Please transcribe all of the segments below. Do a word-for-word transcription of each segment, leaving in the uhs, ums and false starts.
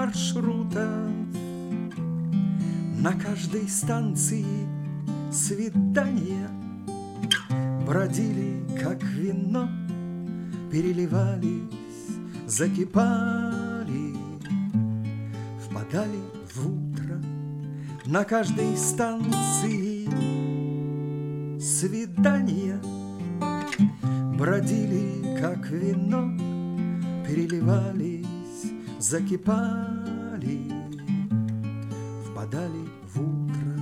маршрутов. На каждой станции свидания бродили, как вино, переливались, закипали, впадали в утро. На каждой станции свидания бродили, как вино, переливались, закипали, впадали в утро.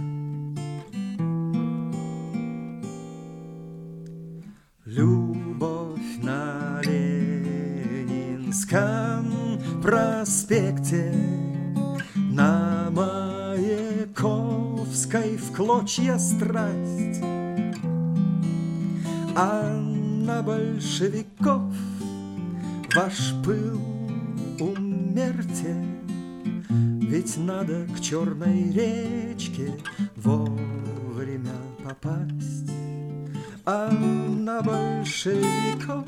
Любовь на Ленинском проспекте, на Маяковской в клочья страсть, а на большевиков ваш пыл умерьте, ведь надо к Черной речке вовремя попасть. А на большевиков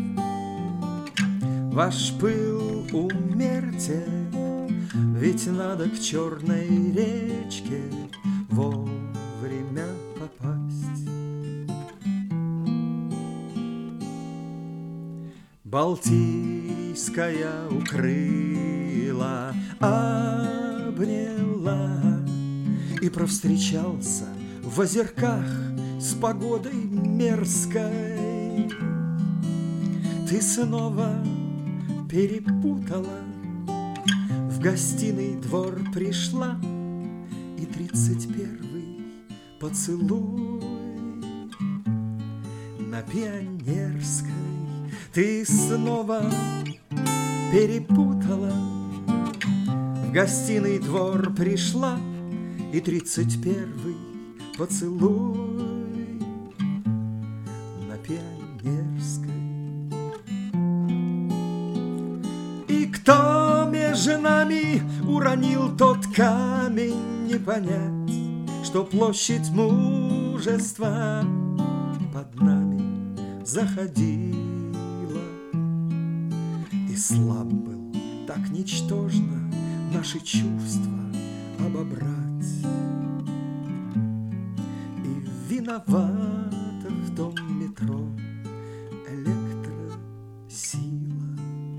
ваш пыл умерьте, ведь надо к Черной речке вовремя попасть. Балтийская укрыла, обняла и провстречался в озерках с погодой мерзкой. Ты снова перепутала, в гостиный двор пришла, и тридцать первый поцелуй на Пионерской. Ты снова перепутала, в гостиный двор пришла, и тридцать первый поцелуй на Пионерской. И кто между нами уронил тот камень, не понять, что площадь мужества под нами заходила. И слаб был так ничтожно наши чувства обобрать. И виновата в том метро электросила.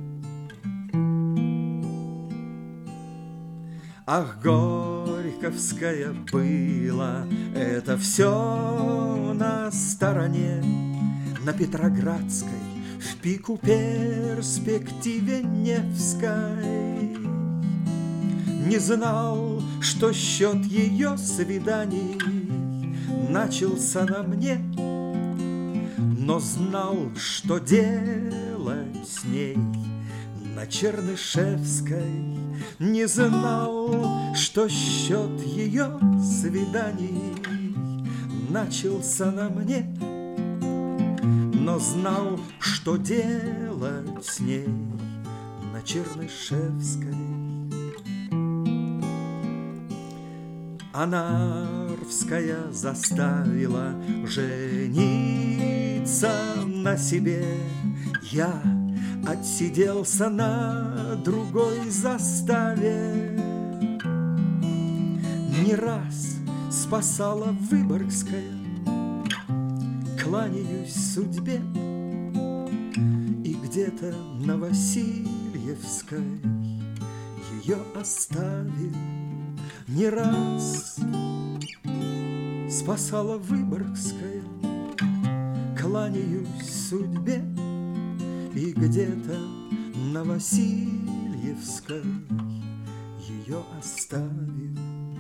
Ах, Горьковская была, это все на стороне, на Петроградской, в пику перспективе Невской. Не знал, что счет ее свиданий начался на мне, но знал, что делать с ней на Чернышевской. Не знал, что счет ее свиданий начался на мне, но знал, что делать с ней на Чернышевской. А Нарвская заставила жениться на себе. Я отсиделся на другой заставе. Не раз спасала Выборгская, кланяюсь судьбе, и где-то на Васильевской ее оставил. Не раз спасала Выборгская, кланяюсь судьбе, и где-то на Васильевской ее оставил.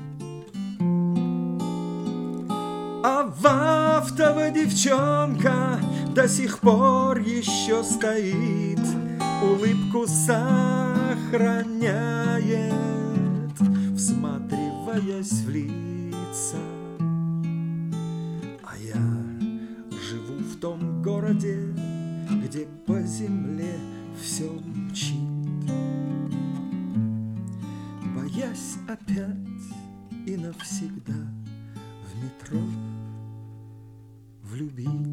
А Вахтова девчонка до сих пор еще стоит, улыбку сохраняет, всматриваясь в лица. А я живу в том городе, где по земле все мчит, боясь опять и навсегда в метро влюбить.